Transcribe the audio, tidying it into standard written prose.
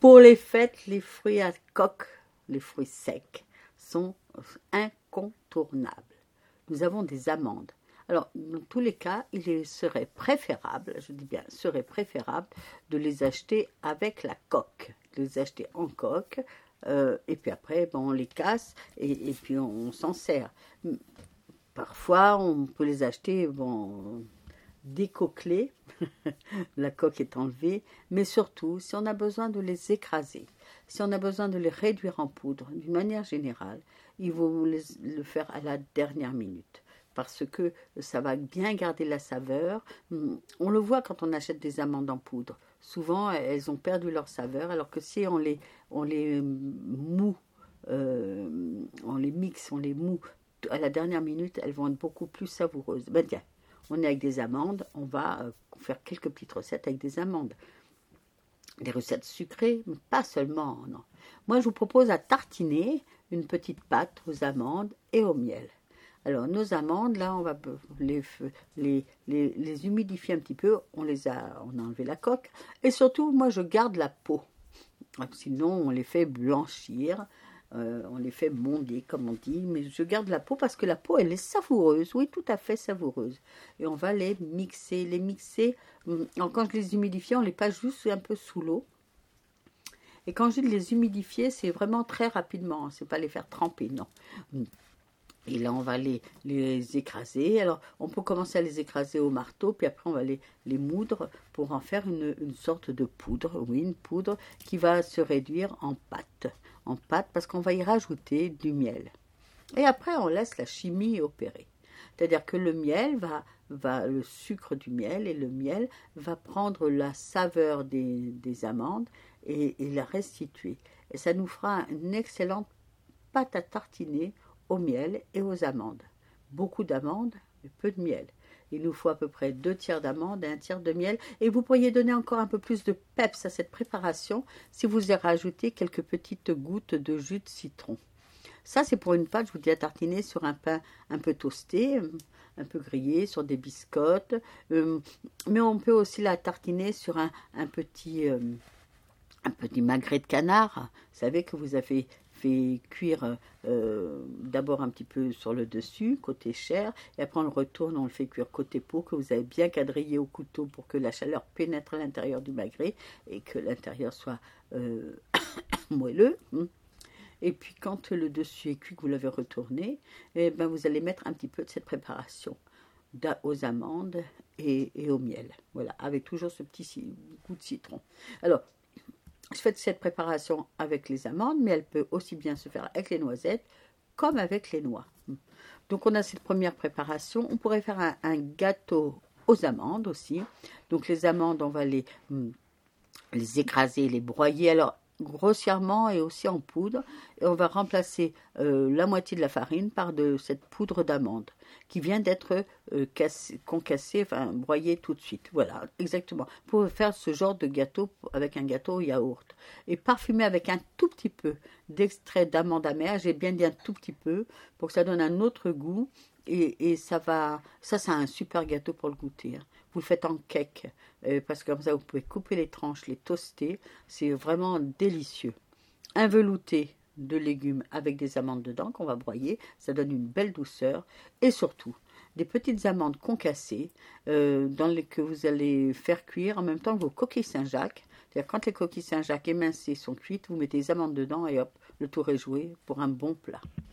Pour les fêtes, les fruits à coque, les fruits secs, sont incontournables. Nous avons des amandes. Alors, dans tous les cas, il serait préférable, je dis bien, serait préférable de les acheter avec la coque, de les acheter en coque, et puis après, bon, on les casse et puis on s'en sert. Parfois, on peut les acheter, bon, décoquelés, la coque est enlevée, mais surtout, si on a besoin de les écraser, si on a besoin de les réduire en poudre, d'une manière générale, il vaut le faire à la dernière minute. Parce que ça va bien garder la saveur. On le voit quand on achète des amandes en poudre. Souvent, elles ont perdu leur saveur, alors que si on les moue, on les mixe, on les moue à la dernière minute, elles vont être beaucoup plus savoureuses. Ben tiens, on est avec des amandes, on va faire quelques petites recettes avec des amandes. Des recettes sucrées, mais pas seulement, non. Moi, je vous propose à tartiner une petite pâte aux amandes et au miel. Alors, nos amandes, là, on va les humidifier un petit peu. On a enlevé la coque. Et surtout, moi, je garde la peau. Sinon, on les fait blanchir. On les fait monder, comme on dit. Mais je garde la peau parce que la peau, elle est savoureuse. Oui, tout à fait savoureuse. Et on va les mixer. Alors, quand je les humidifie, on les passe juste un peu sous l'eau. Et quand je dis de les humidifier, c'est vraiment très rapidement. C'est pas les faire tremper, non. Et là, on va les écraser. Alors, on peut commencer à les écraser au marteau, puis après, on va les moudre pour en faire une sorte de poudre. Oui, une poudre qui va se réduire en pâte. En pâte, parce qu'on va y rajouter du miel. Et après, on laisse la chimie opérer. C'est-à-dire que le miel le sucre du miel et le miel va prendre la saveur des amandes et la restituer. Et ça nous fera une excellente pâte à tartiner au miel et aux amandes. Beaucoup d'amandes, mais peu de miel. Il nous faut à peu près 2 tiers d'amandes et 1 tiers de miel. Et vous pourriez donner encore un peu plus de peps à cette préparation si vous y rajoutez quelques petites gouttes de jus de citron. Ça, c'est pour une pâte, je vous dis, à tartiner sur un pain un peu toasté, un peu grillé, sur des biscottes. Mais on peut aussi la tartiner sur un petit magret de canard. Vous savez que vous avez fait cuire d'abord un petit peu sur le dessus, côté chair, et après on le retourne, on le fait cuire côté peau, que vous avez bien quadrillé au couteau pour que la chaleur pénètre à l'intérieur du magret et que l'intérieur soit moelleux. Et puis quand le dessus est cuit, que vous l'avez retourné, eh ben, vous allez mettre un petit peu de cette préparation aux amandes et au miel. Voilà, avec toujours ce petit goût de citron. Alors, je fais cette préparation avec les amandes, mais elle peut aussi bien se faire avec les noisettes comme avec les noix. Donc on a cette première préparation. On pourrait faire un gâteau aux amandes aussi. Donc les amandes, on va les écraser, les broyer. Alors grossièrement et aussi en poudre, et on va remplacer la moitié de la farine par de cette poudre d'amande qui vient d'être concassée, enfin broyée tout de suite. Voilà, exactement. Pour faire ce genre de gâteau avec un gâteau au yaourt et parfumer avec un tout petit peu d'extrait d'amande amère. J'ai bien dit un tout petit peu pour que ça donne un autre goût. Et ça c'est un super gâteau pour le goûter. Vous le faites en cake, parce que comme ça vous pouvez couper les tranches, les toaster. C'est vraiment délicieux. Un velouté de légumes avec des amandes dedans qu'on va broyer, ça donne une belle douceur. Et surtout, des petites amandes concassées que vous allez faire cuire en même temps que vos coquilles Saint-Jacques. C'est-à-dire quand les coquilles Saint-Jacques émincées sont cuites, vous mettez les amandes dedans et hop, le tour est joué pour un bon plat.